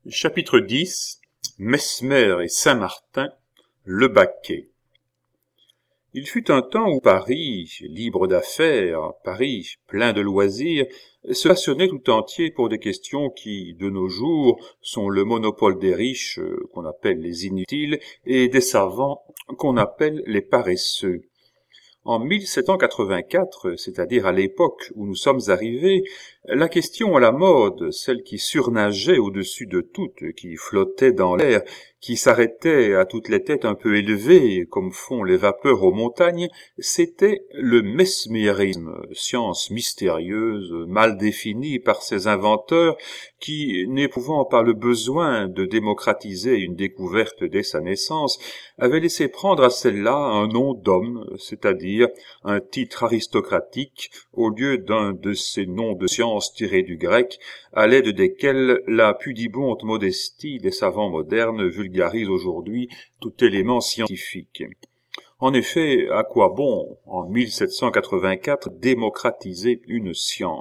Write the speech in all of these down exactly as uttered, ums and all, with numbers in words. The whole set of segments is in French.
Chapitre dix. Mesmer et Saint-Martin, le baquet. Il fut un temps où Paris, libre d'affaires, Paris, plein de loisirs, se passionnait tout entier pour des questions qui, de nos jours, sont le monopole des riches, qu'on appelle les inutiles, et des savants, qu'on appelle les paresseux. En mille sept cent quatre-vingt-quatre, c'est-à-dire à l'époque où nous sommes arrivés, la question à la mode, celle qui surnageait au-dessus de toutes, qui flottait dans l'air, qui s'arrêtait à toutes les têtes un peu élevées, comme font les vapeurs aux montagnes, c'était le mesmérisme, science mystérieuse, mal définie par ses inventeurs, qui, n'éprouvant pas le besoin de démocratiser une découverte dès sa naissance, avait laissé prendre à celle-là un nom d'homme, c'est-à-dire un titre aristocratique, au lieu d'un de ces noms de science tirés du grec, à l'aide desquels la pudibonde modestie des savants modernes vulgarise aujourd'hui tout élément scientifique. En effet, à quoi bon, en mille sept cent quatre-vingt-quatre, démocratiser une science ?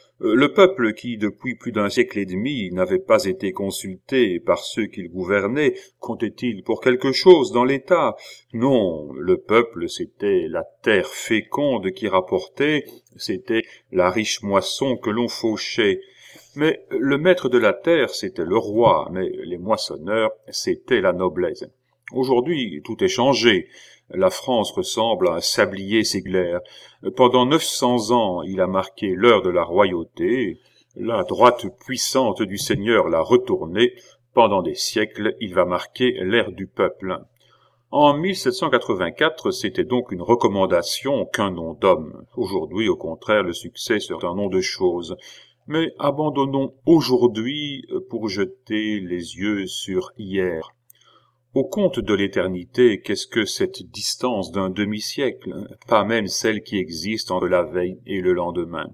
Le peuple qui, depuis plus d'un siècle et demi, n'avait pas été consulté par ceux qu'il gouvernait, comptait-il pour quelque chose dans l'État? Non, le peuple, c'était la terre féconde qui rapportait, c'était la riche moisson que l'on fauchait. Mais le maître de la terre, c'était le roi, mais les moissonneurs, c'était la noblesse. Aujourd'hui, tout est changé. La France ressemble à un sablier séglaire. Pendant neuf cents ans, il a marqué l'heure de la royauté. La droite puissante du Seigneur l'a retourné. Pendant des siècles, il va marquer l'ère du peuple. En mille sept cent quatre-vingt-quatre, c'était donc une recommandation qu'un nom d'homme. Aujourd'hui, au contraire, le succès serait un nom de chose. Mais abandonnons aujourd'hui pour jeter les yeux sur hier. Au compte de l'éternité, qu'est-ce que cette distance d'un demi-siècle, pas même celle qui existe entre la veille et le lendemain.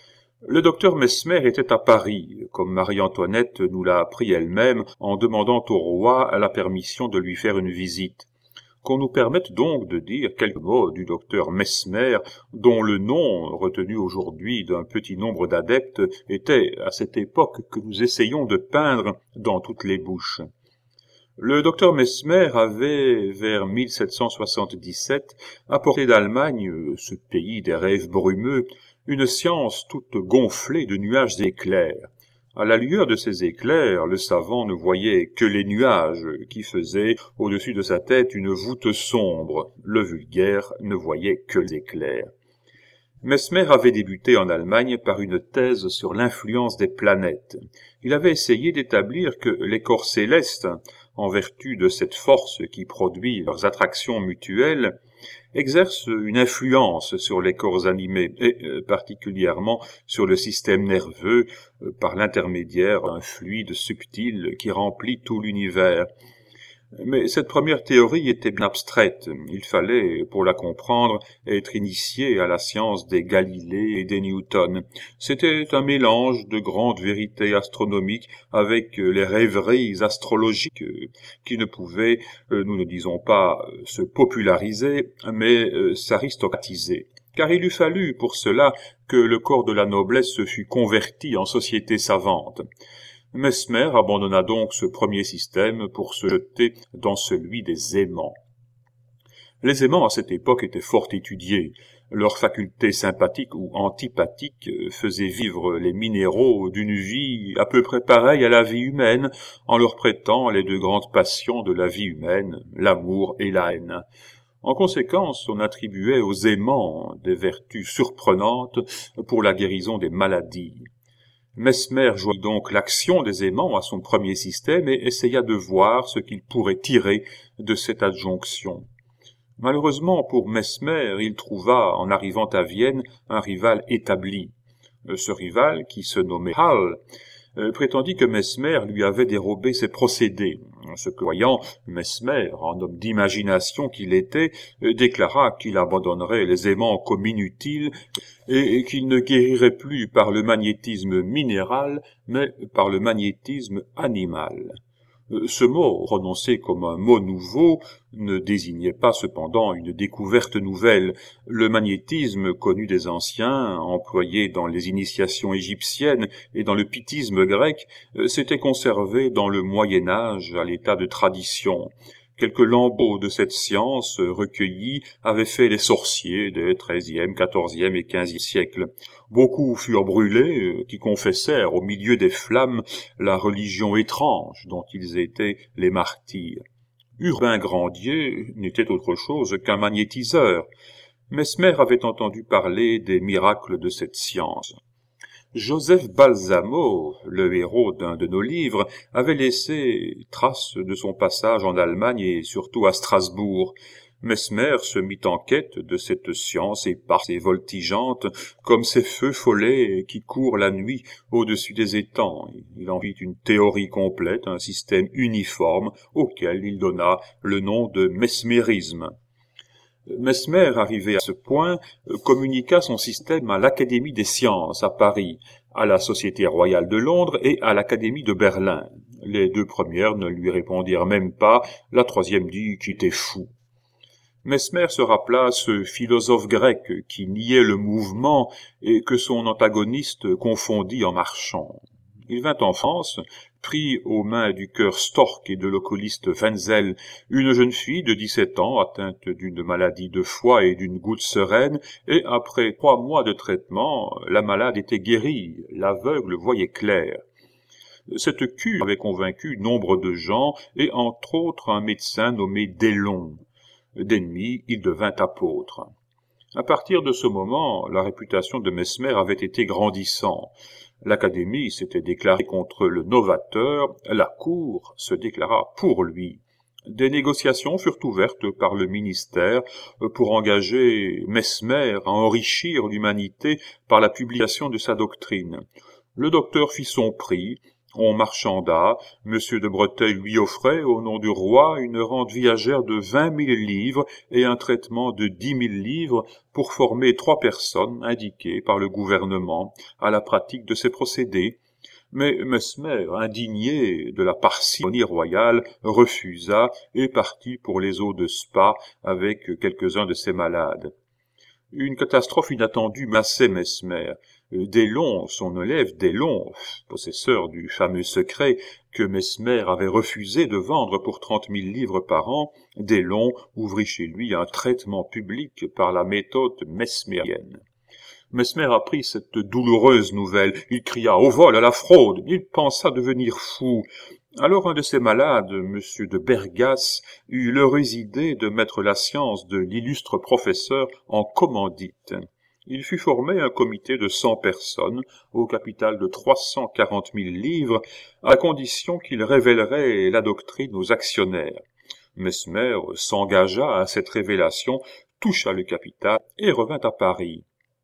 Le docteur Mesmer était à Paris, comme Marie-Antoinette nous l'a appris elle-même en demandant au roi la permission de lui faire une visite. Qu'on nous permette donc de dire quelques mots du docteur Mesmer, dont le nom, retenu aujourd'hui d'un petit nombre d'adeptes, était, à cette époque que nous essayons de peindre, dans toutes les bouches. Le docteur Mesmer avait, vers mille sept cent soixante-dix-sept, apporté d'Allemagne, ce pays des rêves brumeux, une science toute gonflée de nuages d'éclairs. À la lueur de ces éclairs, le savant ne voyait que les nuages qui faisaient au-dessus de sa tête une voûte sombre. Le vulgaire ne voyait que les éclairs. Mesmer avait débuté en Allemagne par une thèse sur l'influence des planètes. Il avait essayé d'établir que les corps célestes, en vertu de cette force qui produit leurs attractions mutuelles, exercent une influence sur les corps animés, et particulièrement sur le système nerveux, par l'intermédiaire d'un fluide subtil qui remplit tout l'univers. Mais cette première théorie était bien abstraite. Il fallait, pour la comprendre, être initié à la science des Galilée et des Newton. C'était un mélange de grandes vérités astronomiques avec les rêveries astrologiques qui ne pouvaient, nous ne disons pas se populariser, mais s'aristocratiser. Car il eût fallu pour cela que le corps de la noblesse se fût converti en société savante. Mesmer abandonna donc ce premier système pour se jeter dans celui des aimants. Les aimants à cette époque étaient fort étudiés. Leurs facultés sympathiques ou antipathiques faisaient vivre les minéraux d'une vie à peu près pareille à la vie humaine, en leur prêtant les deux grandes passions de la vie humaine, l'amour et la haine. En conséquence, on attribuait aux aimants des vertus surprenantes pour la guérison des maladies. Mesmer joignit donc l'action des aimants à son premier système et essaya de voir ce qu'il pourrait tirer de cette adjonction. Malheureusement pour Mesmer, il trouva, en arrivant à Vienne, un rival établi. Ce rival, qui se nommait Hall, prétendit que Mesmer lui avait dérobé ses procédés. Ce que voyant, Mesmer, en homme d'imagination qu'il était, déclara qu'il abandonnerait les aimants comme inutiles et qu'il ne guérirait plus par le magnétisme minéral, mais par le magnétisme animal. Ce mot, prononcé comme un mot nouveau, ne désignait pas cependant une découverte nouvelle. Le magnétisme connu des anciens, employé dans les initiations égyptiennes et dans le pythisme grec, s'était conservé dans le Moyen Âge à l'état de tradition. Quelques lambeaux de cette science recueillis avaient fait les sorciers des treizième, quatorzième et quinzième siècles. Beaucoup furent brûlés, qui confessèrent au milieu des flammes la religion étrange dont ils étaient les martyrs. Urbain Grandier n'était autre chose qu'un magnétiseur. Mesmer avait entendu parler des miracles de cette science. Joseph Balsamo, le héros d'un de nos livres, avait laissé trace de son passage en Allemagne et surtout à Strasbourg. Mesmer se mit en quête de cette science éparse et voltigeante, comme ces feux follets qui courent la nuit au-dessus des étangs. Il en fit une théorie complète, un système uniforme, auquel il donna le nom de mesmérisme. Mesmer, arrivé à ce point, communiqua son système à l'Académie des sciences à Paris, à la Société royale de Londres et à l'Académie de Berlin. Les deux premières ne lui répondirent même pas, la troisième dit qu'il était fou. Mesmer se rappela ce philosophe grec qui niait le mouvement et que son antagoniste confondit en marchant. Il vint en France, prit aux mains du cœur Storck et de l'oculiste Wenzel une jeune fille de dix-sept ans atteinte d'une maladie de foie et d'une goutte sereine, et après trois mois de traitement, la malade était guérie, l'aveugle voyait clair. Cette cure avait convaincu nombre de gens, et entre autres un médecin nommé Dellon. D'ennemi, il devint apôtre. À partir de ce moment, la réputation de Mesmer avait été grandissante. L'Académie s'était déclarée contre le novateur, la cour se déclara pour lui. Des négociations furent ouvertes par le ministère pour engager Mesmer à enrichir l'humanité par la publication de sa doctrine. Le docteur fit son prix, on marchanda, Monsieur de Breteuil lui offrait, au nom du roi, une rente viagère de vingt mille livres et un traitement de dix mille livres pour former trois personnes indiquées par le gouvernement à la pratique de ces procédés. Mais Mesmer, indigné de la parcimonie royale, refusa et partit pour les eaux de Spa avec quelques-uns de ses malades. Une catastrophe inattendue massait Mesmer. Dellon, son élève Dellon, possesseur du fameux secret que Mesmer avait refusé de vendre pour trente mille livres par an, Dellon ouvrit chez lui un traitement public par la méthode mesmérienne. Mesmer apprit cette douloureuse nouvelle. Il cria au vol, à la fraude. Il pensa devenir fou. Alors un de ses malades, Monsieur de Bergas, eut l'heureuse idée de mettre la science de l'illustre professeur en commandite. Il fut formé un comité de cent personnes, au capital de trois cent quarante mille livres, à condition qu'il révélerait la doctrine aux actionnaires. Mesmer s'engagea à cette révélation, toucha le capital et revint à Paris.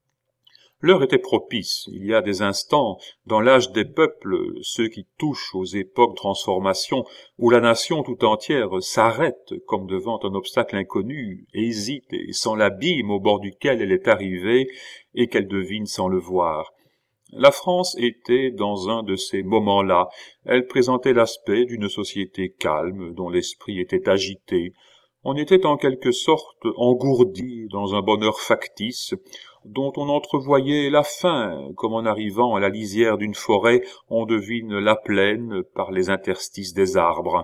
L'heure était propice. Il y a des instants, dans l'âge des peuples, ceux qui touchent aux époques de transformation, où la nation tout entière s'arrête comme devant un obstacle inconnu, hésite et sent l'abîme au bord duquel elle est arrivée et qu'elle devine sans le voir. La France était dans un de ces moments-là. Elle présentait l'aspect d'une société calme, dont l'esprit était agité. On était en quelque sorte engourdi dans un bonheur factice, dont on entrevoyait la fin, comme en arrivant à la lisière d'une forêt, on devine la plaine par les interstices des arbres.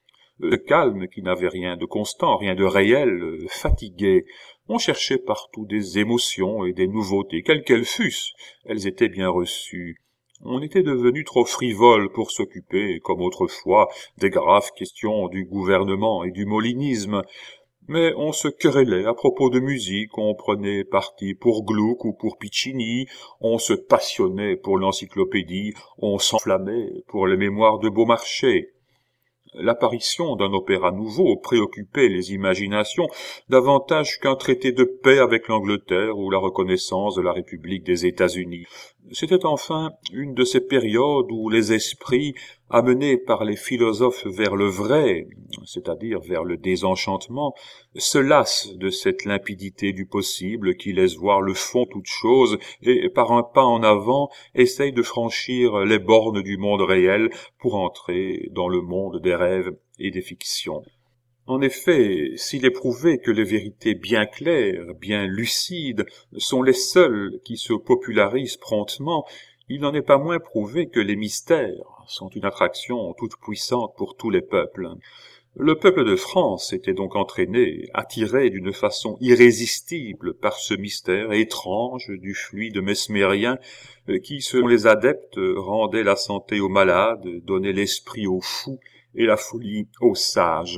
Le calme, qui n'avait rien de constant, rien de réel, fatiguait. On cherchait partout des émotions et des nouveautés, quelles qu'elles fussent, elles étaient bien reçues. On était devenu trop frivole pour s'occuper, comme autrefois, des graves questions du gouvernement et du molinisme. Mais on se querellait à propos de musique, on prenait parti pour Gluck ou pour Piccini, on se passionnait pour l'encyclopédie, on s'enflammait pour les mémoires de Beaumarchais. L'apparition d'un opéra nouveau préoccupait les imaginations davantage qu'un traité de paix avec l'Angleterre ou la reconnaissance de la République des États-Unis. C'était enfin une de ces périodes où les esprits, amenés par les philosophes vers le vrai, c'est-à-dire vers le désenchantement, se lassent de cette limpidité du possible qui laisse voir le fond toute chose et, par un pas en avant, essayent de franchir les bornes du monde réel pour entrer dans le monde des rêves et des fictions. En effet, s'il est prouvé que les vérités bien claires, bien lucides, sont les seules qui se popularisent promptement, il n'en est pas moins prouvé que les mystères sont une attraction toute puissante pour tous les peuples. Le peuple de France était donc entraîné, attiré d'une façon irrésistible par ce mystère étrange du fluide mesmérien qui, selon les adeptes, rendait la santé aux malades, donnait l'esprit aux fous et la folie aux sages.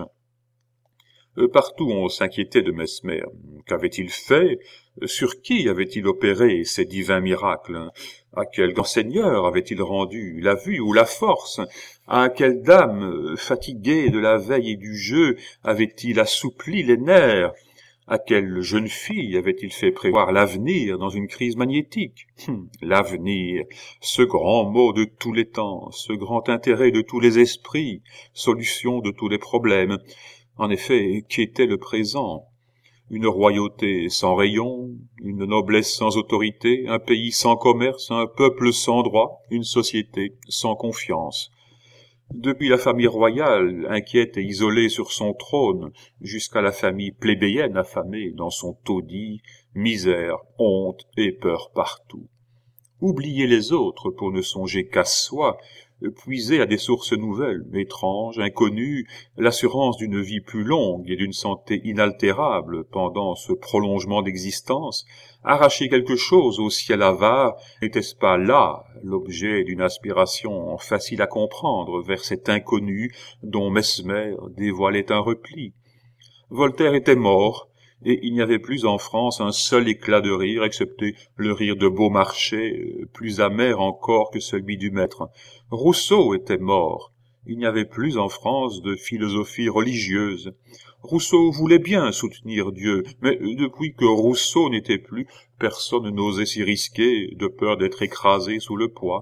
Partout on s'inquiétait de Mesmer. Qu'avait-il fait? Sur qui avait-il opéré ces divins miracles? À quel grand seigneur avait-il rendu la vue ou la force? À quelle dame, fatiguée de la veille et du jeu, avait-il assoupli les nerfs? À quelle jeune fille avait-il fait prévoir l'avenir dans une crise magnétique? hum, L'avenir, ce grand mot de tous les temps, ce grand intérêt de tous les esprits, solution de tous les problèmes. En effet, qu'était le présent? Une royauté sans rayon, une noblesse sans autorité, un pays sans commerce, un peuple sans droit, une société sans confiance. Depuis la famille royale, inquiète et isolée sur son trône, jusqu'à la famille plébéienne affamée dans son taudis, misère, honte et peur partout. Oublier les autres pour ne songer qu'à soi, puiser à des sources nouvelles, étranges, inconnues, l'assurance d'une vie plus longue et d'une santé inaltérable pendant ce prolongement d'existence, arracher quelque chose au ciel avare, n'était-ce pas là l'objet d'une aspiration facile à comprendre vers cet inconnu dont Mesmer dévoilait un repli? Voltaire était mort, et il n'y avait plus en France un seul éclat de rire, excepté le rire de Beaumarchais, plus amer encore que celui du maître. Rousseau était mort. Il n'y avait plus en France de philosophie religieuse. Rousseau voulait bien soutenir Dieu, mais depuis que Rousseau n'était plus, personne n'osait s'y risquer, de peur d'être écrasé sous le poids.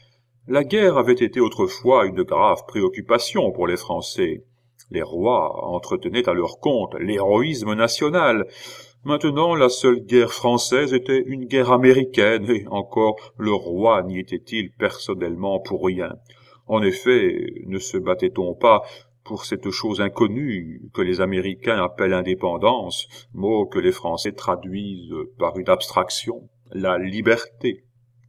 La guerre avait été autrefois une grave préoccupation pour les Français. Les rois entretenaient à leur compte l'héroïsme national. Maintenant, la seule guerre française était une guerre américaine, et encore le roi n'y était-il personnellement pour rien. En effet, ne se battait-on pas pour cette chose inconnue que les Américains appellent indépendance, mot que les Français traduisent par une abstraction, la liberté?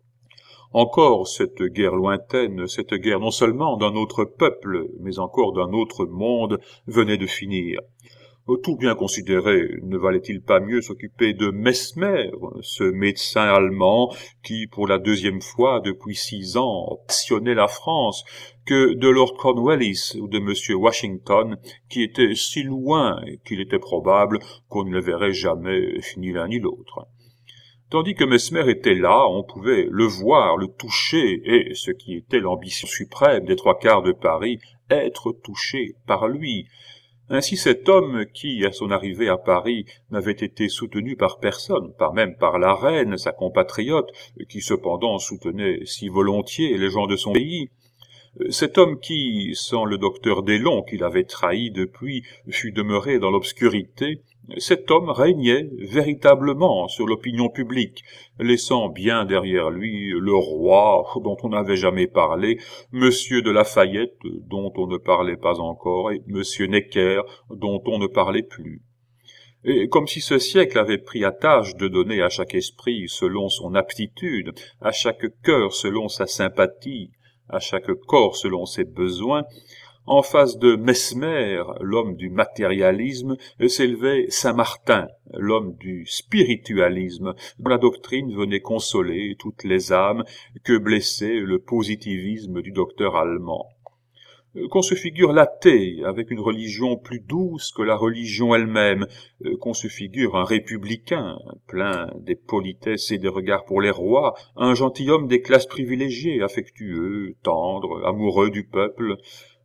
Encore cette guerre lointaine, cette guerre non seulement d'un autre peuple, mais encore d'un autre monde, venait de finir. Tout bien considéré, ne valait-il pas mieux s'occuper de Mesmer, ce médecin allemand qui, pour la deuxième fois depuis six ans, passionnait la France, que de Lord Cornwallis ou de Monsieur Washington, qui était si loin qu'il était probable qu'on ne le verrait jamais ni l'un ni l'autre. Tandis que Mesmer était là, on pouvait le voir, le toucher, et, ce qui était l'ambition suprême des trois quarts de Paris, être touché par lui. Ainsi cet homme qui, à son arrivée à Paris, n'avait été soutenu par personne, pas même par la reine, sa compatriote, qui cependant soutenait si volontiers les gens de son pays, cet homme qui, sans le docteur Deslon qu'il avait trahi depuis, fut demeuré dans l'obscurité, cet homme régnait véritablement sur l'opinion publique, laissant bien derrière lui le roi dont on n'avait jamais parlé, Monsieur de Lafayette dont on ne parlait pas encore, et Monsieur Necker dont on ne parlait plus. Et comme si ce siècle avait pris à tâche de donner à chaque esprit selon son aptitude, à chaque cœur selon sa sympathie, à chaque corps selon ses besoins, en face de Mesmer, l'homme du matérialisme, s'élevait Saint-Martin, l'homme du spiritualisme, dont la doctrine venait consoler toutes les âmes que blessait le positivisme du docteur allemand. Qu'on se figure l'athée avec une religion plus douce que la religion elle-même, qu'on se figure un républicain, plein des politesses et des regards pour les rois, un gentilhomme des classes privilégiées, affectueux, tendre, amoureux du peuple,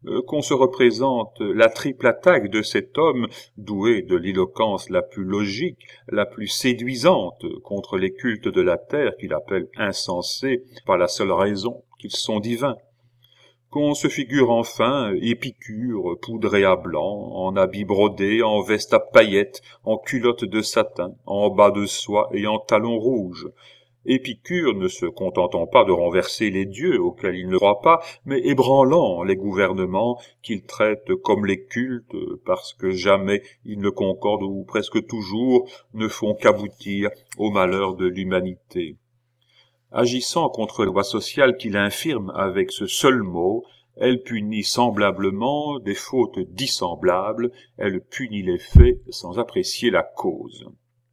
euh, qu'on se représente la triple attaque de cet homme, doué de l'éloquence la plus logique, la plus séduisante, contre les cultes de la terre qu'il appelle insensés par la seule raison qu'ils sont divins. Qu'on se figure enfin Épicure, poudré à blanc, en habit brodé, en veste à paillettes, en culotte de satin, en bas de soie et en talons rouges. Épicure ne se contentant pas de renverser les dieux auxquels il ne croit pas, mais ébranlant les gouvernements qu'il traite comme les cultes, parce que jamais ils ne concordent ou presque toujours ne font qu'aboutir au malheur de l'humanité. Agissant contre la loi sociale qu'il infirme avec ce seul mot, elle punit semblablement des fautes dissemblables, elle punit les faits sans apprécier la cause.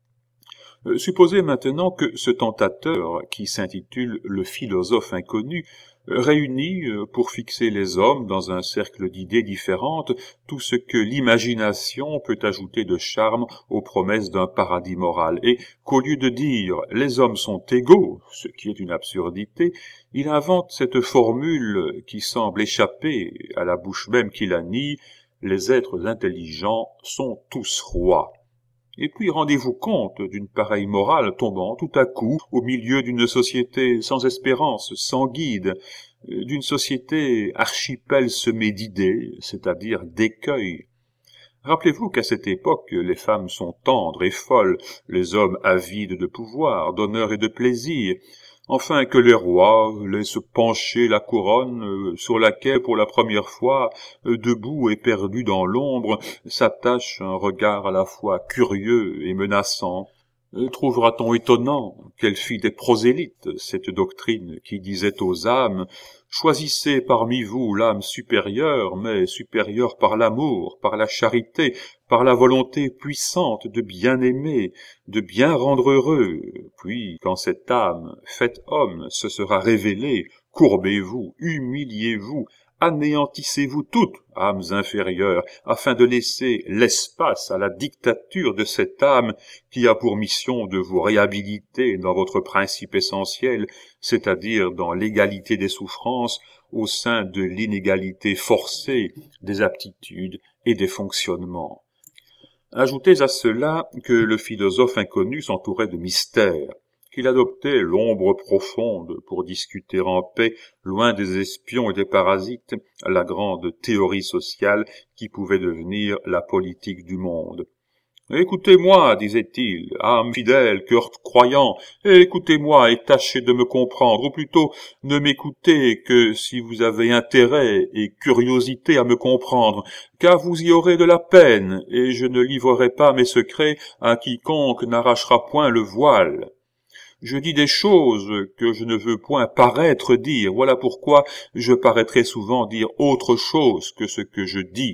Euh, supposez maintenant que ce tentateur, qui s'intitule le philosophe inconnu, réunit, euh, pour fixer les hommes dans un cercle d'idées différentes, tout ce que l'imagination peut ajouter de charme aux promesses d'un paradis moral, et qu'au lieu de dire « les hommes sont égaux », ce qui est une absurdité, il invente cette formule qui semble échapper à la bouche même qui la nie, « les êtres intelligents sont tous rois ». Et puis rendez-vous compte d'une pareille morale tombant tout à coup au milieu d'une société sans espérance, sans guide, d'une société archipel semée d'idées, c'est-à-dire d'écueils. Rappelez-vous qu'à cette époque, les femmes sont tendres et folles, les hommes avides de pouvoir, d'honneur et de plaisir, enfin que les rois laissent pencher la couronne euh, sur laquelle, pour la première fois, euh, debout et perdu dans l'ombre, s'attache un regard à la fois curieux et menaçant. Euh, Trouvera-t-on étonnant qu'elle fît des prosélytes, cette doctrine qui disait aux âmes « Choisissez parmi vous l'âme supérieure, mais supérieure par l'amour, par la charité, par la volonté puissante de bien aimer, de bien rendre heureux. Puis, quand cette âme, faite homme, se sera révélée, courbez-vous, humiliez-vous, anéantissez-vous toutes, âmes inférieures, afin de laisser l'espace à la dictature de cette âme qui a pour mission de vous réhabiliter dans votre principe essentiel, c'est-à-dire dans l'égalité des souffrances au sein de l'inégalité forcée des aptitudes et des fonctionnements. » Ajoutez à cela que le philosophe inconnu s'entourait de mystères, qu'il adoptait l'ombre profonde pour discuter en paix, loin des espions et des parasites, la grande théorie sociale qui pouvait devenir la politique du monde. « Écoutez-moi, disait-il, âme fidèle, cœur croyant, écoutez-moi et tâchez de me comprendre, ou plutôt ne m'écoutez que si vous avez intérêt et curiosité à me comprendre, car vous y aurez de la peine, et je ne livrerai pas mes secrets à quiconque n'arrachera point le voile. Je dis des choses que je ne veux point paraître dire, voilà pourquoi je paraîtrai souvent dire autre chose que ce que je dis. »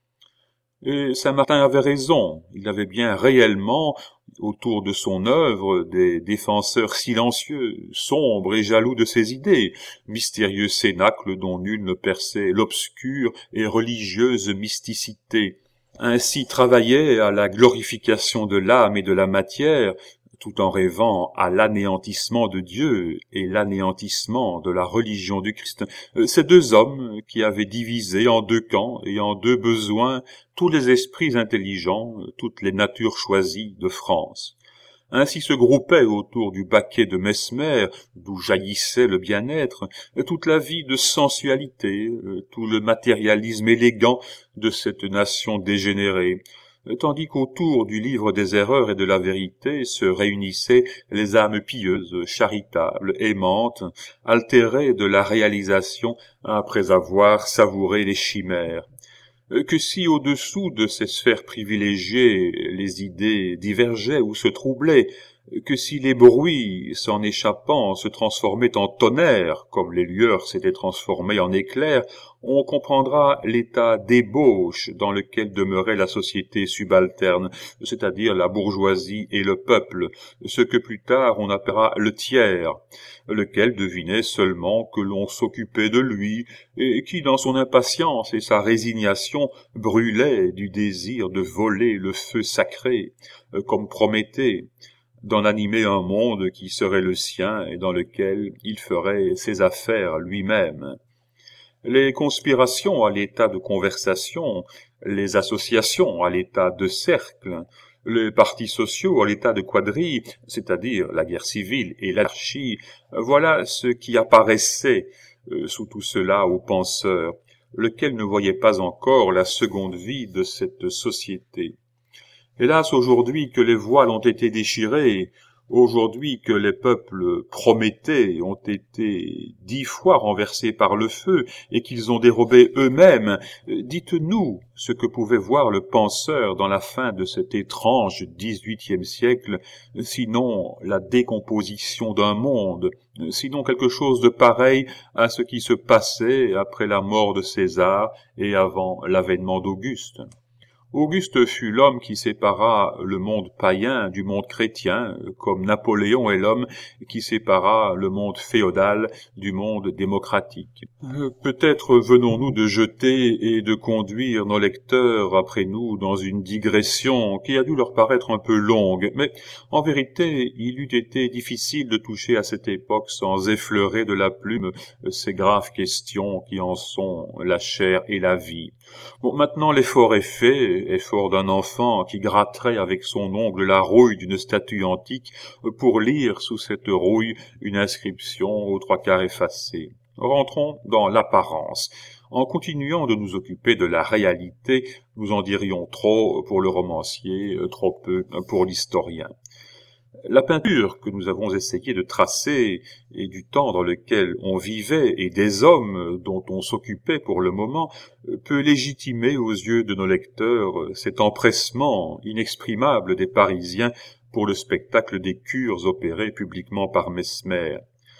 Et Saint-Martin avait raison, il avait bien réellement, autour de son œuvre, des défenseurs silencieux, sombres et jaloux de ses idées, mystérieux cénacles dont nul ne perçait l'obscure et religieuse mysticité. Ainsi travaillait à la glorification de l'âme et de la matière, tout en rêvant à l'anéantissement de Dieu et l'anéantissement de la religion du Christ. Ces deux hommes qui avaient divisé en deux camps et en deux besoins tous les esprits intelligents, toutes les natures choisies de France. Ainsi se groupait autour du baquet de Mesmer, d'où jaillissait le bien-être, toute la vie de sensualité, tout le matérialisme élégant de cette nation dégénérée, tandis qu'autour du livre des erreurs et de la vérité se réunissaient les âmes pieuses, charitables, aimantes, altérées de la réalisation après avoir savouré les chimères. Que si au-dessous de ces sphères privilégiées les idées divergeaient ou se troublaient, que si les bruits, s'en échappant, se transformaient en tonnerre, comme les lueurs s'étaient transformées en éclairs, on comprendra l'état d'ébauche dans lequel demeurait la société subalterne, c'est-à-dire la bourgeoisie et le peuple, ce que plus tard on appellera le tiers, lequel devinait seulement que l'on s'occupait de lui, et qui, dans son impatience et sa résignation, brûlait du désir de voler le feu sacré, comme Prométhée, d'en animer un monde qui serait le sien et dans lequel il ferait ses affaires lui-même. les conspirations à l'état de conversation, les associations à l'état de cercle, les partis sociaux à l'état de quadrille, c'est-à-dire la guerre civile et l'anarchie, voilà ce qui apparaissait euh, sous tout cela aux penseurs, lequel ne voyait pas encore la seconde vie de cette société. Hélas, aujourd'hui que les voiles ont été déchirés, aujourd'hui que les peuples prométhées ont été dix fois renversés par le feu et qu'ils ont dérobé eux-mêmes, dites-nous ce que pouvait voir le penseur dans la fin de cet étrange dix-huitième siècle, sinon la décomposition d'un monde, sinon quelque chose de pareil à ce qui se passait après la mort de César et avant l'avènement d'Auguste. Auguste fut l'homme qui sépara le monde païen du monde chrétien, comme Napoléon est l'homme qui sépara le monde féodal du monde démocratique. Euh, peut-être venons-nous de jeter et de conduire nos lecteurs après nous dans une digression qui a dû leur paraître un peu longue, mais en vérité, il eût été difficile de toucher à cette époque sans effleurer de la plume ces graves questions qui en sont la chair et la vie. Bon, maintenant l'effort est fait, effort d'un enfant qui gratterait avec son ongle la rouille d'une statue antique pour lire sous cette rouille une inscription aux trois quarts effacée. Rentrons dans l'apparence. En continuant de nous occuper de la réalité, nous en dirions trop pour le romancier, trop peu pour l'historien. La peinture que nous avons essayé de tracer et du temps dans lequel on vivait et des hommes dont on s'occupait pour le moment peut légitimer aux yeux de nos lecteurs cet empressement inexprimable des Parisiens pour le spectacle des cures opérées publiquement par Mesmer.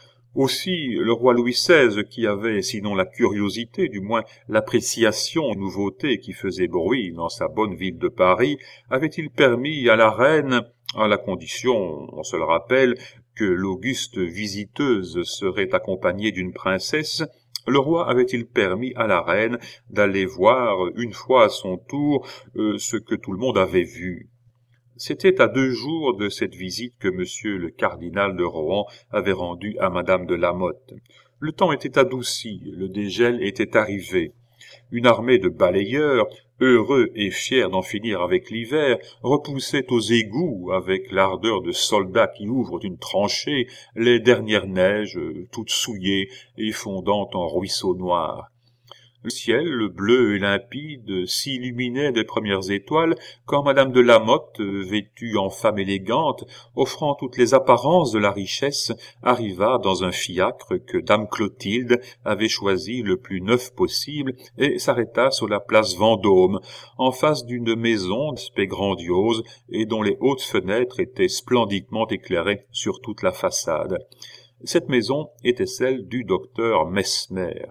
Aussi, le roi Louis seize, qui avait, sinon la curiosité, du moins l'appréciation des nouveautés qui faisaient bruit dans sa bonne ville de Paris, avait-il permis à la reine, à la condition, on se le rappelle, que l'auguste visiteuse serait accompagnée d'une princesse, le roi avait-il permis à la reine d'aller voir une fois à son tour euh, ce que tout le monde avait vu. C'était à deux jours de cette visite que monsieur le cardinal de Rohan avait rendu à madame de Lamotte. Le temps était adouci, le dégel était arrivé. Une armée de balayeurs, heureux et fiers d'en finir avec l'hiver, repoussait aux égouts, avec l'ardeur de soldats qui ouvrent une tranchée, les dernières neiges, toutes souillées et fondant en ruisseaux noirs. Le ciel, bleu et limpide, s'illuminait des premières étoiles quand madame de Lamotte, vêtue en femme élégante, offrant toutes les apparences de la richesse, arriva dans un fiacre que dame Clotilde avait choisi le plus neuf possible et s'arrêta sur la place Vendôme, en face d'une maison d'aspect grandiose et dont les hautes fenêtres étaient splendidement éclairées sur toute la façade. Cette maison était celle du docteur Mesmer.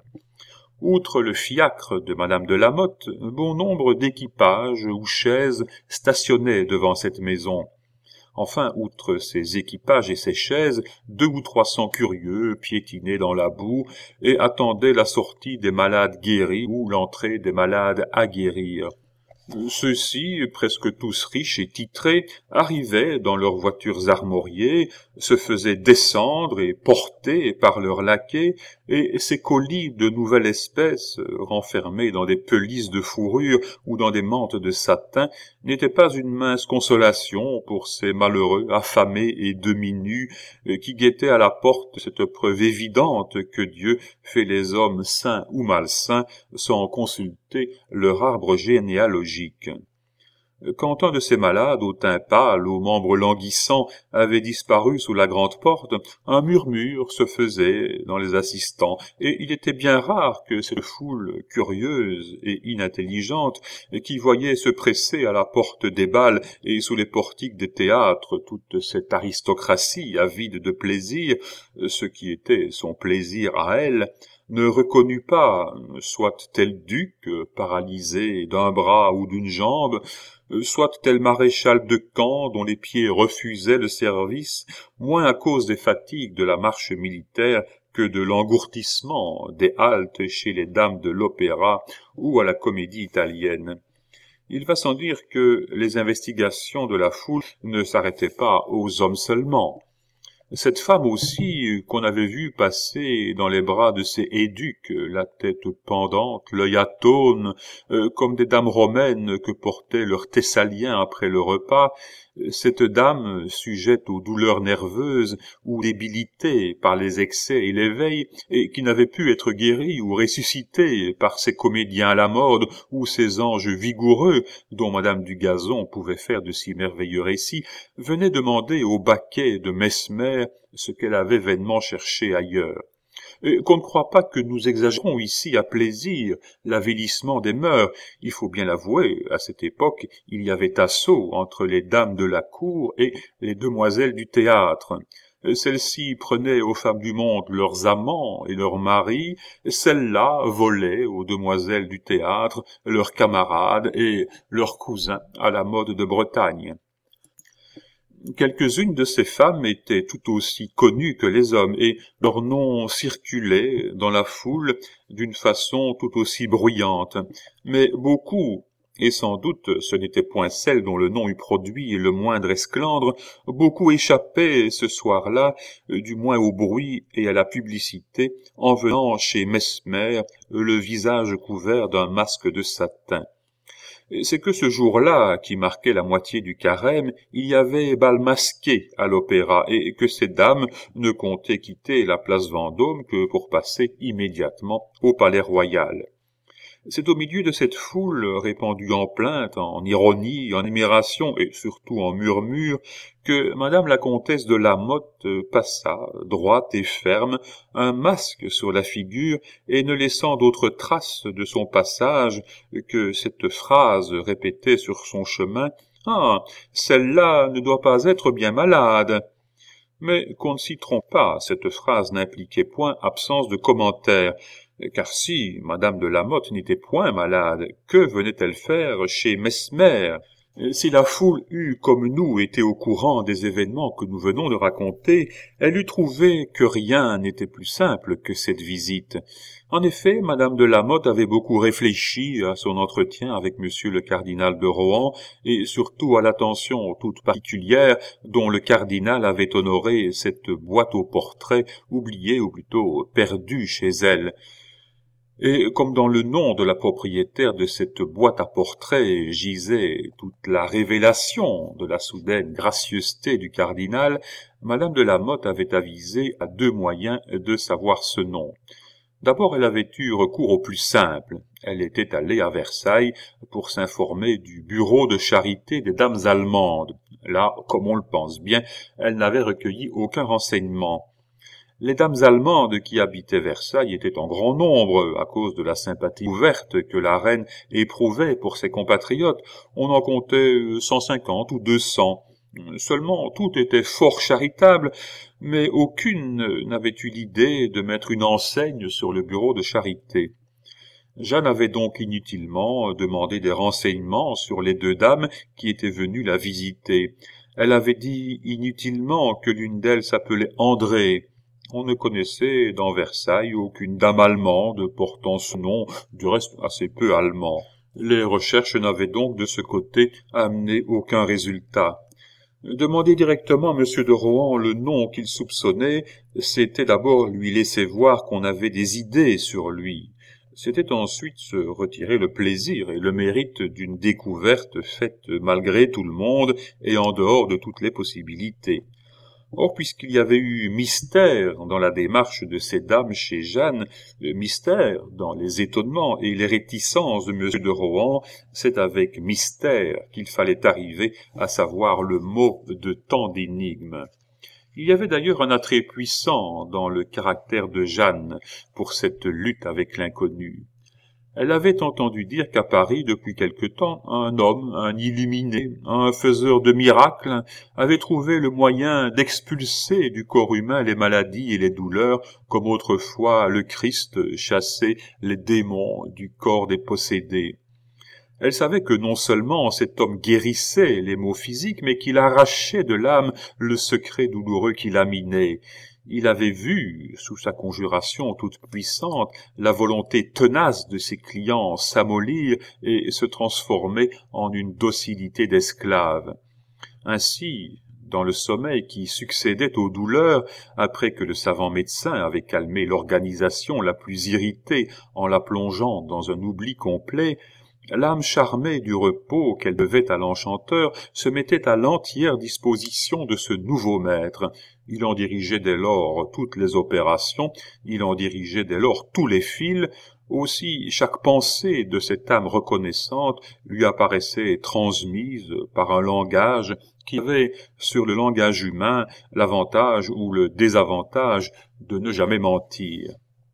Outre le fiacre de madame de Lamotte, bon nombre d'équipages ou chaises stationnaient devant cette maison. Enfin, outre ces équipages et ces chaises, deux ou trois cents curieux piétinaient dans la boue et attendaient la sortie des malades guéris ou l'entrée des malades à guérir. Ceux-ci, presque tous riches et titrés, arrivaient dans leurs voitures armoriées, se faisaient descendre et porter par leurs laquais, et ces colis de nouvelle espèce, renfermés dans des pelisses de fourrure ou dans des mantes de satin, n'étaient pas une mince consolation pour ces malheureux affamés et demi-nus qui guettaient à la porte cette preuve évidente que Dieu fait les hommes sains ou malsains sans consulter leur arbre généalogique. Quand un de ces malades, au teint pâle, aux membres languissants, avait disparu sous la grande porte, un murmure se faisait dans les assistants, et il était bien rare que cette foule curieuse et inintelligente, qui voyait se presser à la porte des bals et sous les portiques des théâtres toute cette aristocratie avide de plaisir, ce qui était son plaisir à elle, ne reconnut pas, soit tel duc, paralysé d'un bras ou d'une jambe, soit tel maréchal de camp dont les pieds refusaient le service, moins à cause des fatigues de la marche militaire que de l'engourdissement des haltes chez les dames de l'opéra ou à la comédie italienne. Il va sans dire que les investigations de la foule ne s'arrêtaient pas aux hommes seulement. Cette femme aussi, qu'on avait vue passer dans les bras de ces éduques, la tête pendante, l'œil atone, euh, comme des dames romaines que portaient leurs Thessaliens après le repas, cette dame, sujette aux douleurs nerveuses ou débilitée par les excès et l'éveil, et qui n'avait pu être guérie ou ressuscitée par ces comédiens à la mode ou ces anges vigoureux dont Madame du Gazon pouvait faire de si merveilleux récits, venait demander au baquet de Mesmer ce qu'elle avait vainement cherché ailleurs. Et qu'on ne croit pas que nous exagérons ici à plaisir l'avilissement des mœurs. Il faut bien l'avouer, à cette époque, il y avait assaut entre les dames de la cour et les demoiselles du théâtre. Celles-ci prenaient aux femmes du monde leurs amants et leurs maris, celles-là volaient aux demoiselles du théâtre leurs camarades et leurs cousins à la mode de Bretagne. Quelques-unes de ces femmes étaient tout aussi connues que les hommes, et leurs noms circulaient dans la foule d'une façon tout aussi bruyante. Mais beaucoup, et sans doute ce n'était point celle dont le nom eût produit le moindre esclandre, beaucoup échappaient ce soir-là, du moins au bruit et à la publicité, en venant chez Mesmer, le visage couvert d'un masque de satin. C'est que ce jour-là, qui marquait la moitié du carême, il y avait bal masqué à l'opéra, et que ces dames ne comptaient quitter la place Vendôme que pour passer immédiatement au Palais Royal. C'est au milieu de cette foule répandue en plaintes, en ironie, en admiration et surtout en murmures que madame la comtesse de Lamotte passa, droite et ferme, un masque sur la figure et ne laissant d'autre trace de son passage que cette phrase répétée sur son chemin « Ah, celle-là ne doit pas être bien malade !» Mais qu'on ne s'y trompe pas, cette phrase n'impliquait point absence de commentaire. Car si madame de Lamotte n'était point malade, que venait-elle faire chez Mesmer? Si la foule eût, comme nous, été au courant des événements que nous venons de raconter, elle eût trouvé que rien n'était plus simple que cette visite. En effet, madame de Lamotte avait beaucoup réfléchi à son entretien avec monsieur le cardinal de Rohan, et surtout à l'attention toute particulière dont le cardinal avait honoré cette boîte aux portraits oubliée ou plutôt perdue chez elle. Et comme dans le nom de la propriétaire de cette boîte à portraits gisait toute la révélation de la soudaine gracieuseté du cardinal, madame de Lamotte avait avisé à deux moyens de savoir ce nom. D'abord, elle avait eu recours au plus simple. Elle était allée à Versailles pour s'informer du bureau de charité des dames allemandes. Là, comme on le pense bien, elle n'avait recueilli aucun renseignement. Les dames allemandes qui habitaient Versailles étaient en grand nombre à cause de la sympathie ouverte que la reine éprouvait pour ses compatriotes. On en comptait cent cinquante ou deux cents. Seulement, toutes étaient fort charitables, mais aucune n'avait eu l'idée de mettre une enseigne sur le bureau de charité. Jeanne avait donc inutilement demandé des renseignements sur les deux dames qui étaient venues la visiter. Elle avait dit inutilement que l'une d'elles s'appelait André. On ne connaissait dans Versailles aucune dame allemande portant ce nom, du reste assez peu allemand. Les recherches n'avaient donc de ce côté amené aucun résultat. Demander directement à monsieur de Rohan le nom qu'il soupçonnait, c'était d'abord lui laisser voir qu'on avait des idées sur lui. C'était ensuite se retirer le plaisir et le mérite d'une découverte faite malgré tout le monde et en dehors de toutes les possibilités. Or, puisqu'il y avait eu mystère dans la démarche de ces dames chez Jeanne, mystère dans les étonnements et les réticences de monsieur de Rohan, c'est avec mystère qu'il fallait arriver à savoir le mot de tant d'énigmes. Il y avait d'ailleurs un attrait puissant dans le caractère de Jeanne pour cette lutte avec l'inconnu. Elle avait entendu dire qu'à Paris, depuis quelque temps, un homme, un illuminé, un faiseur de miracles, avait trouvé le moyen d'expulser du corps humain les maladies et les douleurs, comme autrefois le Christ chassait les démons du corps des possédés. Elle savait que non seulement cet homme guérissait les maux physiques, mais qu'il arrachait de l'âme le secret douloureux qui la minait. Il avait vu, sous sa conjuration toute puissante, la volonté tenace de ses clients s'amollir et se transformer en une docilité d'esclave. Ainsi, dans le sommeil qui succédait aux douleurs, après que le savant médecin avait calmé l'organisation la plus irritée en la plongeant dans un oubli complet, l'âme charmée du repos qu'elle devait à l'enchanteur se mettait à l'entière disposition de ce nouveau maître. Il en dirigeait dès lors toutes les opérations, il en dirigeait dès lors tous les fils. Aussi, chaque pensée de cette âme reconnaissante lui apparaissait transmise par un langage qui avait, sur le langage humain, l'avantage ou le désavantage de ne jamais mentir.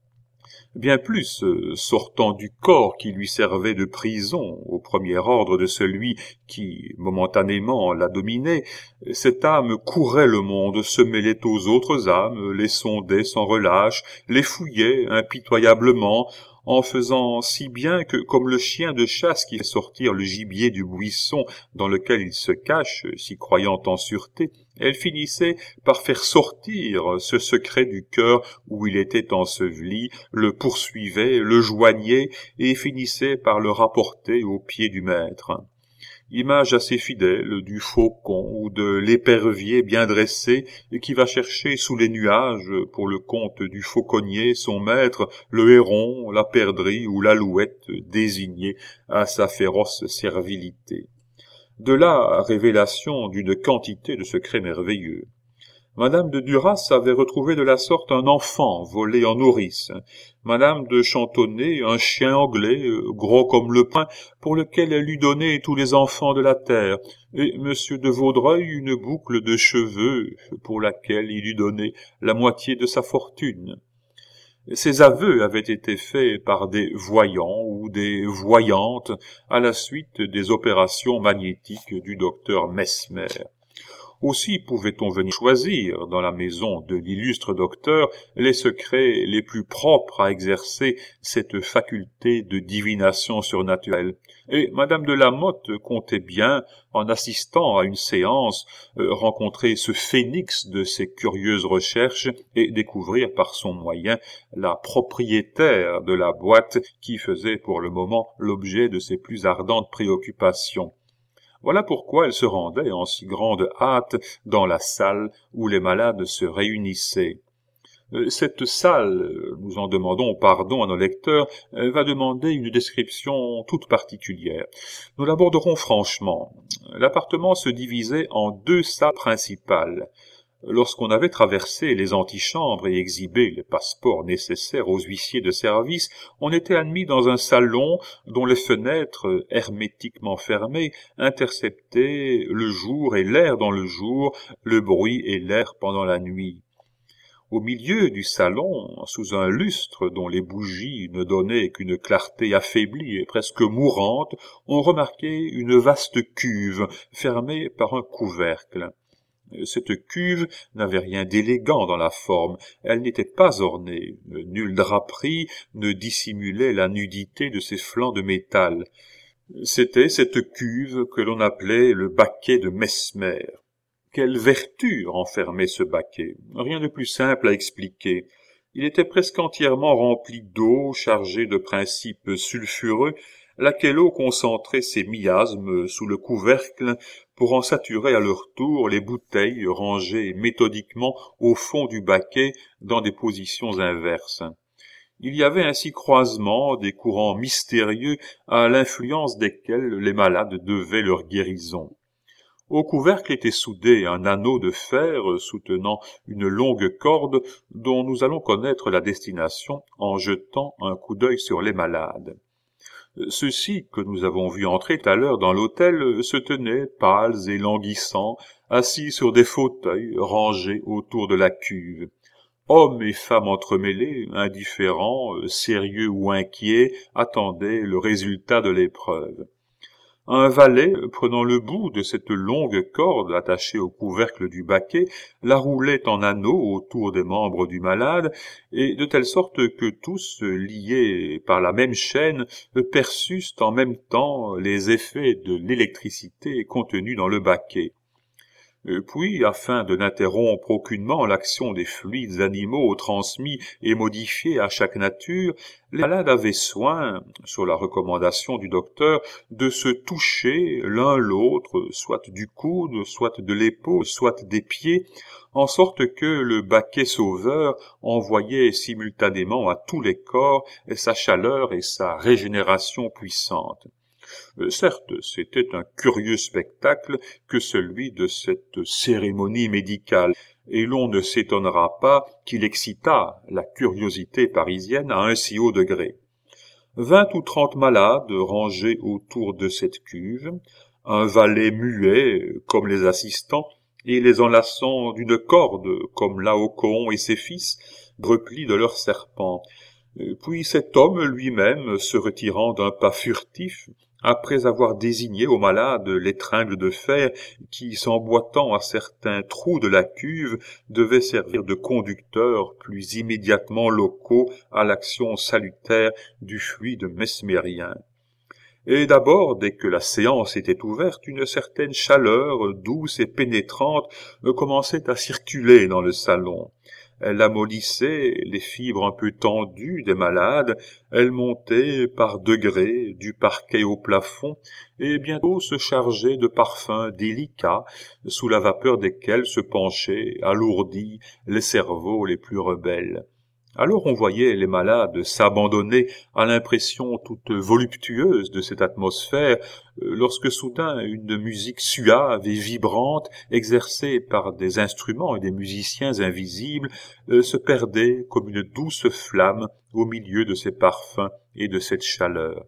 Bien plus, sortant du corps qui lui servait de prison au premier ordre de celui qui, momentanément, la dominait, cette âme courait le monde, se mêlait aux autres âmes, les sondait sans relâche, les fouillait impitoyablement, en faisant si bien que, comme le chien de chasse qui fait sortir le gibier du buisson dans lequel il se cache, s'y croyant en sûreté, elle finissait par faire sortir ce secret du cœur où il était enseveli, le poursuivait, le joignait et finissait par le rapporter aux pieds du maître. Image assez fidèle du faucon ou de l'épervier bien dressé qui va chercher sous les nuages, pour le compte du fauconnier, son maître, le héron, la perdrix ou l'alouette désigné à sa féroce servilité. De là, révélation d'une quantité de secrets merveilleux. Madame de Duras avait retrouvé de la sorte un enfant volé en nourrice. Madame de Chantonnay, un chien anglais, gros comme le pain, pour lequel elle eût donné tous les enfants de la terre, et Monsieur de Vaudreuil une boucle de cheveux, pour laquelle il eût donné la moitié de sa fortune. Ces aveux avaient été faits par des voyants ou des voyantes à la suite des opérations magnétiques du docteur Mesmer. Aussi pouvait-on venir choisir, dans la maison de l'illustre docteur, les secrets les plus propres à exercer cette faculté de divination surnaturelle. Et Madame de Lamotte comptait bien, en assistant à une séance, euh, rencontrer ce phénix de ses curieuses recherches et découvrir par son moyen la propriétaire de la boîte qui faisait pour le moment l'objet de ses plus ardentes préoccupations. Voilà pourquoi elle se rendait en si grande hâte dans la salle où les malades se réunissaient. Cette salle, nous en demandons pardon à nos lecteurs, va demander une description toute particulière. Nous l'aborderons franchement. L'appartement se divisait en deux salles principales. Lorsqu'on avait traversé les antichambres et exhibé les passeports nécessaires aux huissiers de service, on était admis dans un salon dont les fenêtres, hermétiquement fermées, interceptaient le jour et l'air dans le jour, le bruit et l'air pendant la nuit. Au milieu du salon, sous un lustre dont les bougies ne donnaient qu'une clarté affaiblie et presque mourante, on remarquait une vaste cuve fermée par un couvercle. Cette cuve n'avait rien d'élégant dans la forme, elle n'était pas ornée, nulle draperie ne dissimulait la nudité de ses flancs de métal. C'était cette cuve que l'on appelait le baquet de Mesmer. Quelle vertu renfermait ce baquet? Rien de plus simple à expliquer. Il était presque entièrement rempli d'eau chargée de principes sulfureux, laquelle eau concentrait ses miasmes sous le couvercle pour en saturer à leur tour les bouteilles rangées méthodiquement au fond du baquet dans des positions inverses. Il y avait ainsi croisement des courants mystérieux à l'influence desquels les malades devaient leur guérison. Au couvercle était soudé un anneau de fer soutenant une longue corde dont nous allons connaître la destination en jetant un coup d'œil sur les malades. Ceux-ci, que nous avons vus entrer tout à l'heure dans l'hôtel, se tenaient pâles et languissants, assis sur des fauteuils rangés autour de la cuve. Hommes et femmes entremêlés, indifférents, sérieux ou inquiets, attendaient le résultat de l'épreuve. Un valet, prenant le bout de cette longue corde attachée au couvercle du baquet, la roulait en anneau autour des membres du malade, et de telle sorte que tous, liés par la même chaîne, perçussent en même temps les effets de l'électricité contenue dans le baquet. Euh, Puis, afin de n'interrompre aucunement l'action des fluides animaux transmis et modifiés à chaque nature, les malades avaient soin, sur la recommandation du docteur, de se toucher l'un l'autre, soit du coude, soit de l'épaule, soit des pieds, en sorte que le baquet sauveur envoyait simultanément à tous les corps sa chaleur et sa régénération puissante. Euh, Certes, c'était un curieux spectacle que celui de cette cérémonie médicale, et l'on ne s'étonnera pas qu'il excitât la curiosité parisienne à un si haut degré. Vingt ou trente malades rangés autour de cette cuve, un valet muet comme les assistants, et les enlaçant d'une corde comme Laocoon et ses fils, replient de leurs serpents. Puis cet homme lui-même, se retirant d'un pas furtif, après avoir désigné aux malades les tringles de fer qui, s'emboîtant à certains trous de la cuve, devaient servir de conducteurs plus immédiatement locaux à l'action salutaire du fluide mesmérien. Et d'abord, dès que la séance était ouverte, une certaine chaleur douce et pénétrante commençait à circuler dans le salon. Elle amollissait les fibres un peu tendues des malades, elle montait par degrés du parquet au plafond, et bientôt se chargeait de parfums délicats, sous la vapeur desquels se penchaient, alourdis, les cerveaux les plus rebelles. Alors on voyait les malades s'abandonner à l'impression toute voluptueuse de cette atmosphère, lorsque soudain une musique suave et vibrante, exercée par des instruments et des musiciens invisibles, se perdait comme une douce flamme au milieu de ces parfums et de cette chaleur.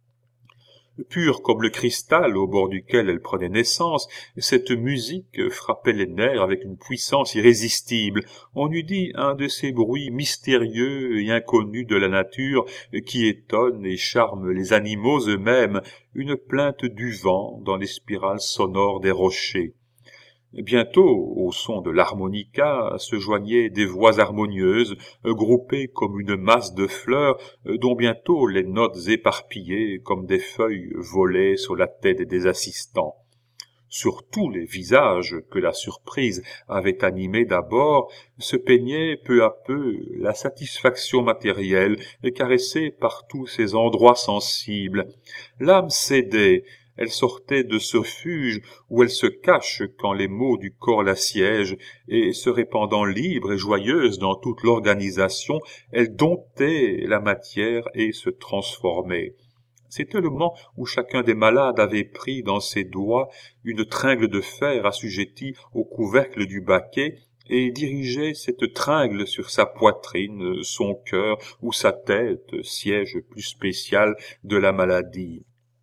Pure comme le cristal au bord duquel elle prenait naissance, cette musique frappait les nerfs avec une puissance irrésistible. On eût dit un de ces bruits mystérieux et inconnus de la nature qui étonnent et charment les animaux eux-mêmes, une plainte du vent dans les spirales sonores des rochers. Bientôt, au son de l'harmonica, se joignaient des voix harmonieuses, groupées comme une masse de fleurs, dont bientôt les notes éparpillées comme des feuilles volaient sur la tête des assistants. Sur tous les visages que la surprise avait animés d'abord, se peignait peu à peu la satisfaction matérielle, caressée par tous ces endroits sensibles. L'âme cédait, elle sortait de ce refuge où elle se cache quand les maux du corps l'assiègent, et se répandant libre et joyeuse dans toute l'organisation, elle domptait la matière et se transformait. C'était le moment où chacun des malades avait pris dans ses doigts une tringle de fer assujettie au couvercle du baquet, et dirigeait cette tringle sur sa poitrine, son cœur ou sa tête, siège plus spécial de la maladie.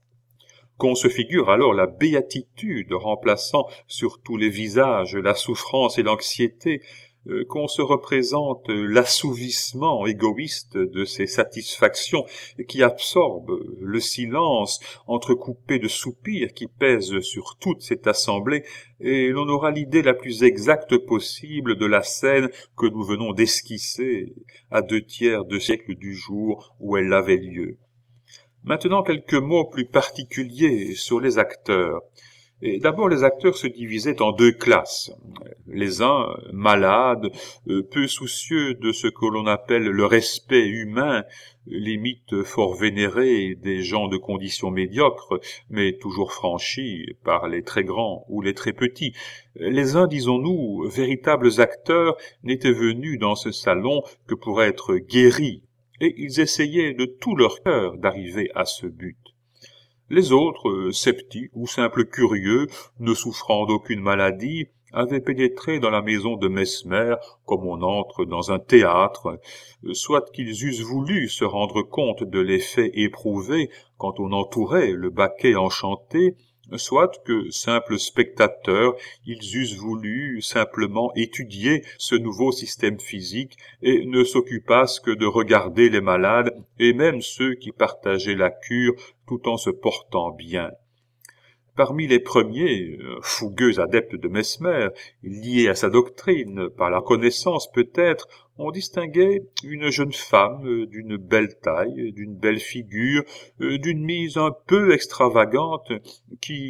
Qu'on se figure alors la béatitude remplaçant sur tous les visages la souffrance et l'anxiété, euh, qu'on se représente l'assouvissement égoïste de ces satisfactions qui absorbent le silence entrecoupé de soupirs qui pèsent sur toute cette assemblée, et l'on aura l'idée la plus exacte possible de la scène que nous venons d'esquisser à deux tiers de siècle du jour où elle avait lieu. Maintenant, quelques mots plus particuliers sur les acteurs. Et d'abord, les acteurs se divisaient en deux classes. Les uns, malades, peu soucieux de ce que l'on appelle le respect humain, limite fort vénérés des gens de condition médiocre, mais toujours franchis par les très grands ou les très petits. Les uns, disons-nous, véritables acteurs, n'étaient venus dans ce salon que pour être guéris, et ils essayaient de tout leur cœur d'arriver à ce but. Les autres, sceptiques ou simples curieux, ne souffrant d'aucune maladie, avaient pénétré dans la maison de Mesmer comme on entre dans un théâtre, soit qu'ils eussent voulu se rendre compte de l'effet éprouvé quand on entourait le baquet enchanté, soit que, simples spectateurs, ils eussent voulu simplement étudier ce nouveau système physique et ne s'occupassent que de regarder les malades et même ceux qui partageaient la cure tout en se portant bien. Parmi les premiers, fougueux adeptes de Mesmer, liés à sa doctrine, par la connaissance peut-être, on distinguait une jeune femme d'une belle taille, d'une belle figure, d'une mise un peu extravagante, qui,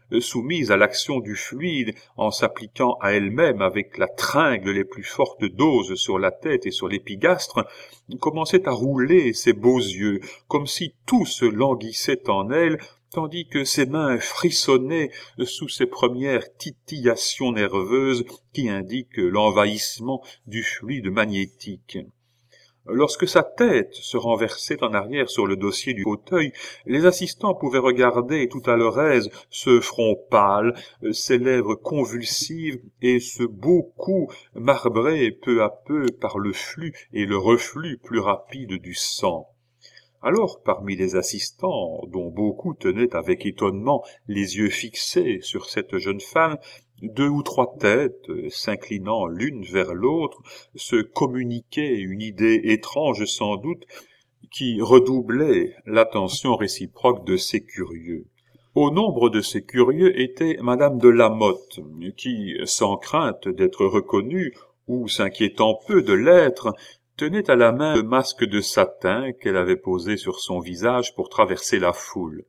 soumise à l'action du fluide, en s'appliquant à elle-même avec la tringle les plus fortes doses sur la tête et sur l'épigastre, commençait à rouler ses beaux yeux, comme si tout se languissait en elle, tandis que ses mains frissonnaient sous ces premières titillations nerveuses qui indiquent l'envahissement du fluide magnétique. Lorsque sa tête se renversait en arrière sur le dossier du fauteuil, les assistants pouvaient regarder tout à leur aise ce front pâle, ces lèvres convulsives et ce beau cou marbré peu à peu par le flux et le reflux plus rapide du sang. Alors, parmi les assistants, dont beaucoup tenaient avec étonnement les yeux fixés sur cette jeune femme, deux ou trois têtes, s'inclinant l'une vers l'autre, se communiquaient une idée étrange sans doute, qui redoublait l'attention réciproque de ces curieux. Au nombre de ces curieux était madame de Lamotte, qui, sans crainte d'être reconnue, ou s'inquiétant peu de l'être, tenait à la main le masque de satin qu'elle avait posé sur son visage pour traverser la foule.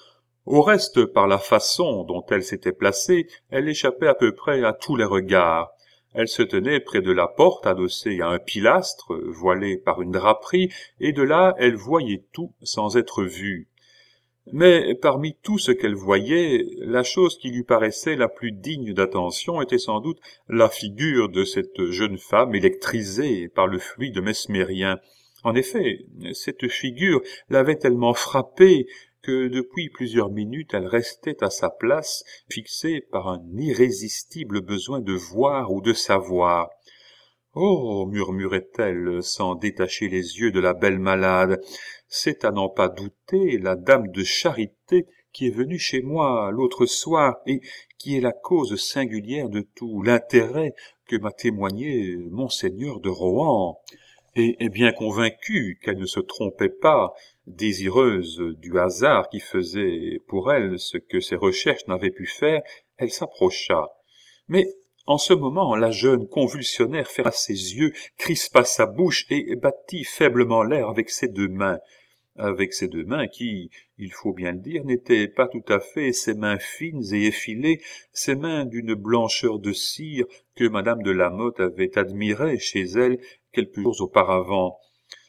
Au reste, par la façon dont elle s'était placée, elle échappait à peu près à tous les regards. Elle se tenait près de la porte, adossée à un pilastre, voilée par une draperie, et de là elle voyait tout sans être vue. Mais parmi tout ce qu'elle voyait, la chose qui lui paraissait la plus digne d'attention était sans doute la figure de cette jeune femme électrisée par le fluide mesmérien. En effet, cette figure l'avait tellement frappée que depuis plusieurs minutes elle restait à sa place, fixée par un irrésistible besoin de voir ou de savoir. « Oh » murmurait-elle, sans détacher les yeux de la belle malade, « c'est à n'en pas douter la dame de charité qui est venue chez moi l'autre soir et qui est la cause singulière de tout l'intérêt que m'a témoigné monseigneur de Rohan. » Et bien convaincue qu'elle ne se trompait pas, désireuse du hasard qui faisait pour elle ce que ses recherches n'avaient pu faire, elle s'approcha. Mais en ce moment, la jeune convulsionnaire ferma ses yeux, crispa sa bouche et battit faiblement l'air avec ses deux mains. Avec ses deux mains qui, il faut bien le dire, n'étaient pas tout à fait ses mains fines et effilées, ses mains d'une blancheur de cire que madame de Lamotte avait admirée chez elle quelques jours auparavant.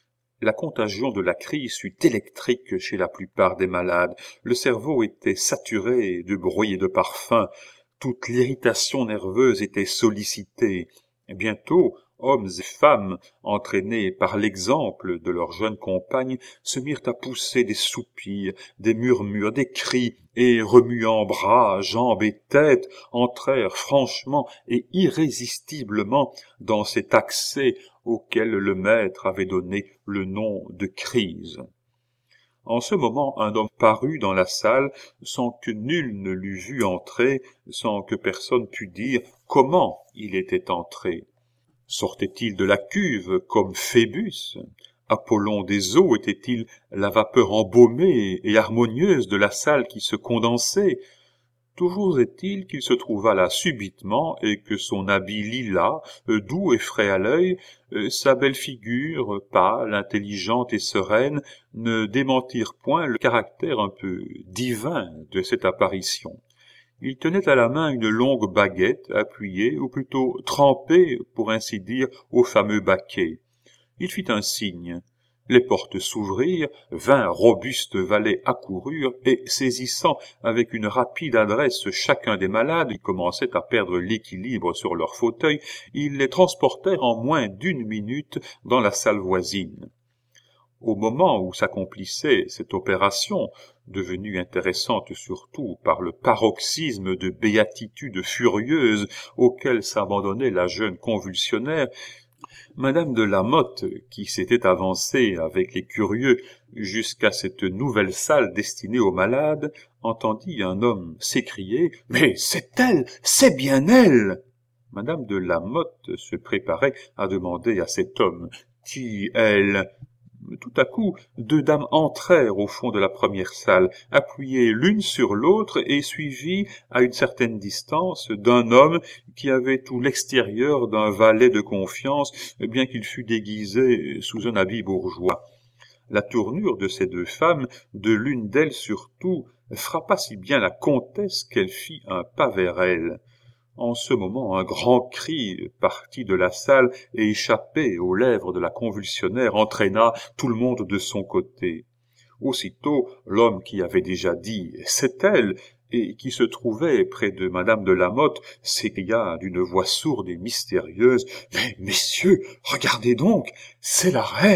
La contagion de la crise fut électrique chez la plupart des malades. Le cerveau était saturé de bruit et de parfums. Toute l'irritation nerveuse était sollicitée. Et bientôt, hommes et femmes, entraînés par l'exemple de leur jeune compagne, se mirent à pousser des soupirs, des murmures, des cris, et remuant bras, jambes et tête, entrèrent franchement et irrésistiblement dans cet accès auquel le maître avait donné le nom de crise. En ce moment, un homme parut dans la salle sans que nul ne l'eût vu entrer, sans que personne pût dire comment il était entré. Sortait-il de la cuve comme Phébus? Apollon des eaux était-il la vapeur embaumée et harmonieuse de la salle qui se condensait? Toujours est-il qu'il se trouva là subitement et que son habit lilas, doux et frais à l'œil, sa belle figure, pâle, intelligente et sereine, ne démentirent point le caractère un peu divin de cette apparition. Il tenait à la main une longue baguette appuyée, ou plutôt trempée, pour ainsi dire, au fameux baquet. Il fit un signe. Les portes s'ouvrirent, vingt robustes valets accoururent, et saisissant avec une rapide adresse chacun des malades qui commençaient à perdre l'équilibre sur leur fauteuil, ils les transportèrent en moins d'une minute dans la salle voisine. Au moment où s'accomplissait cette opération, devenue intéressante surtout par le paroxysme de béatitude furieuse auquel s'abandonnait la jeune convulsionnaire, madame de Lamotte, qui s'était avancée avec les curieux jusqu'à cette nouvelle salle destinée aux malades, entendit un homme s'écrier « Mais c'est elle! C'est bien elle !» Madame de Lamotte se préparait à demander à cet homme « Qui, elle ?» Tout à coup, deux dames entrèrent au fond de la première salle, appuyées l'une sur l'autre et suivies à une certaine distance d'un homme qui avait tout l'extérieur d'un valet de confiance, bien qu'il fût déguisé sous un habit bourgeois. La tournure de ces deux femmes, de l'une d'elles surtout, frappa si bien la comtesse qu'elle fit un pas vers elle. En ce moment, un grand cri partit de la salle et échappé aux lèvres de la convulsionnaire entraîna tout le monde de son côté. Aussitôt, l'homme qui avait déjà dit « c'est elle » et qui se trouvait près de madame de Lamothe s'écria d'une voix sourde et mystérieuse « Mais, messieurs, regardez donc, c'est la reine !»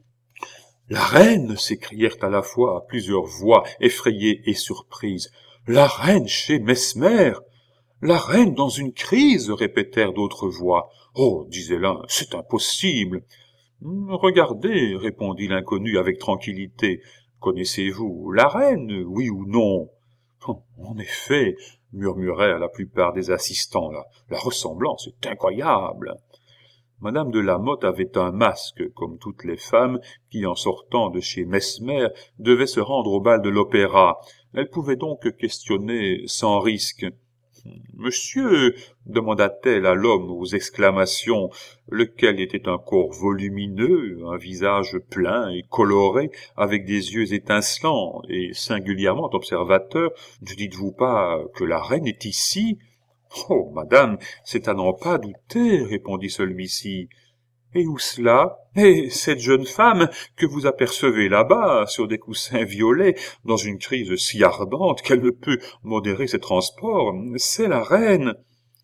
La reine s'écrièrent à la fois à plusieurs voix, effrayées et surprises. La reine chez Mesmer! La reine dans une crise, répétèrent d'autres voix. Oh, disait l'un, c'est impossible. Regardez, répondit l'inconnu avec tranquillité. Connaissez-vous la reine, oui ou non? En effet, murmurèrent la plupart des assistants, la, la ressemblance est incroyable. Madame de Lamothe avait un masque, comme toutes les femmes qui, en sortant de chez Mesmer, devaient se rendre au bal de l'opéra. Elle pouvait donc questionner sans risque. « Monsieur, demanda-t-elle à l'homme aux exclamations, lequel était un corps volumineux, un visage plein et coloré, avec des yeux étincelants et singulièrement observateurs, ne dites-vous pas que la reine est ici ?»« Oh, madame, c'est à n'en pas douter, répondit celui-ci. »« Et où cela ? Et cette jeune femme que vous apercevez là-bas, sur des coussins violets, dans une crise si ardente qu'elle ne peut modérer ses transports, c'est la reine. »«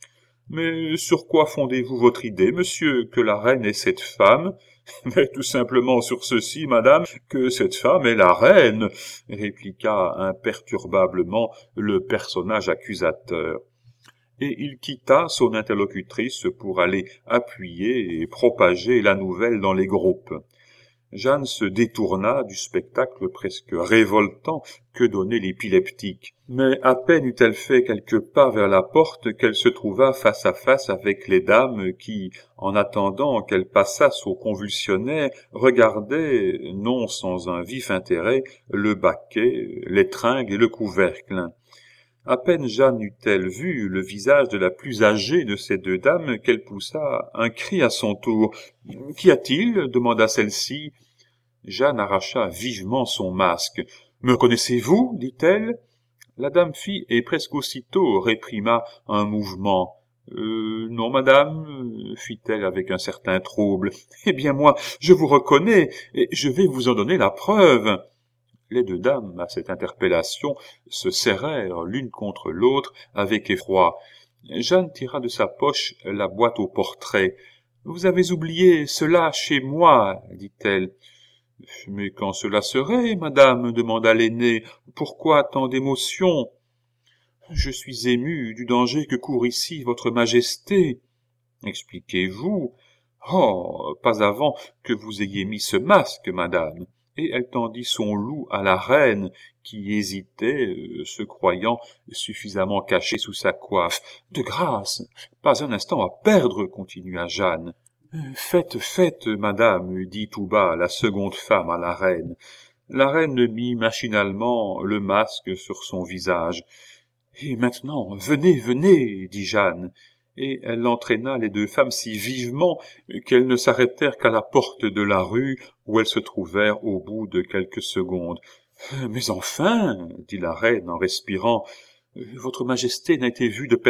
Mais sur quoi fondez-vous votre idée, monsieur, que la reine est cette femme ? » ?»« Mais tout simplement sur ceci, madame, que cette femme est la reine, » répliqua imperturbablement le personnage accusateur. Et il quitta son interlocutrice pour aller appuyer et propager la nouvelle dans les groupes. Jeanne se détourna du spectacle presque révoltant que donnait l'épileptique. Mais à peine eut-elle fait quelques pas vers la porte qu'elle se trouva face à face avec les dames qui, en attendant qu'elle passasse au convulsionnaire, regardaient, non sans un vif intérêt, le baquet, l'étringue et le couvercle. À peine Jeanne eut-elle vu le visage de la plus âgée de ces deux dames qu'elle poussa un cri à son tour. « Qu'y a-t-il » demanda celle-ci. Jeanne arracha vivement son masque. « Me connaissez-vous » dit-elle. La dame fit et presque aussitôt réprima un mouvement. Euh, « Non, madame, » fit-elle avec un certain trouble. « Eh bien moi, je vous reconnais, et je vais vous en donner la preuve. » Les deux dames, à cette interpellation, se serrèrent l'une contre l'autre avec effroi. Jeanne tira de sa poche la boîte au portrait. « Vous avez oublié cela chez moi, » dit-elle. « Mais quand cela serait, madame ?» demanda l'aînée. « Pourquoi tant d'émotion ?»« Je suis émue du danger que court ici votre majesté. »« Expliquez-vous. »« Oh, pas avant que vous ayez mis ce masque, madame. » Et elle tendit son loup à la reine, qui hésitait, euh, se croyant suffisamment cachée sous sa coiffe. « De grâce, pas un instant à perdre, » continua Jeanne. « Faites, faites, madame, » dit tout bas la seconde femme à la reine. La reine mit machinalement le masque sur son visage. « Et maintenant, venez, venez, » dit Jeanne. Et elle entraîna les deux femmes si vivement qu'elles ne s'arrêtèrent qu'à la porte de la rue où elles se trouvèrent au bout de quelques secondes. « Mais enfin, » dit la reine en respirant, « votre majesté n'a été vue de personne ? » ?»«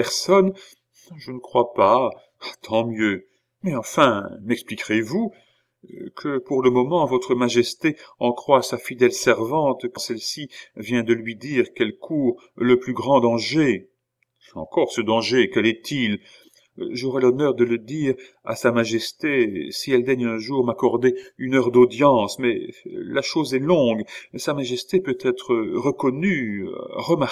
Je ne crois pas. Tant mieux. Mais enfin, m'expliquerez-vous que pour le moment votre majesté en croit sa fidèle servante quand celle-ci vient de lui dire qu'elle court le plus grand danger ? Encore ce danger, quel est-il ? J'aurai l'honneur de le dire à sa majesté si elle daigne un jour m'accorder une heure d'audience, mais la chose est longue, sa majesté peut être reconnue, remarquée. »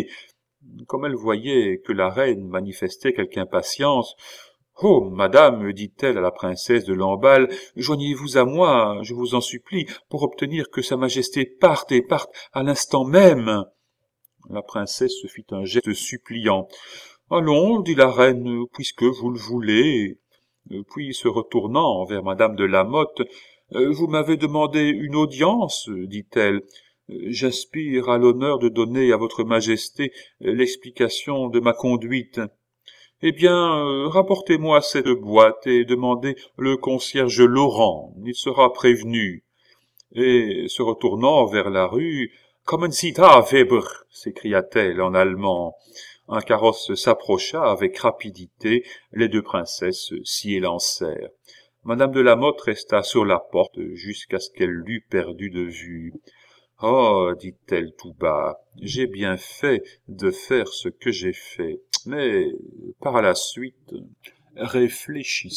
Comme elle voyait que la reine manifestait quelque impatience, « Oh, madame, dit-elle à la princesse de Lamballe, joignez-vous à moi, je vous en supplie, pour obtenir que sa majesté parte et parte à l'instant même. » La princesse se fit un geste suppliant. « Allons, dit la reine, puisque vous le voulez. » Puis, se retournant vers madame de Lamothe, « Vous m'avez demandé une audience, dit-elle. J'aspire à l'honneur de donner à votre majesté l'explication de ma conduite. Eh bien, rapportez-moi cette boîte et demandez le concierge Laurent, il sera prévenu. » et, se retournant vers la rue, « Kommen Sie da, Weber » s'écria-t-elle en allemand. Un carrosse s'approcha avec rapidité, les deux princesses s'y élancèrent. Madame de Lamotte resta sur la porte jusqu'à ce qu'elle l'eût perdu de vue. « Oh, dit-elle tout bas, j'ai bien fait de faire ce que j'ai fait, mais par la suite, réfléchissons. »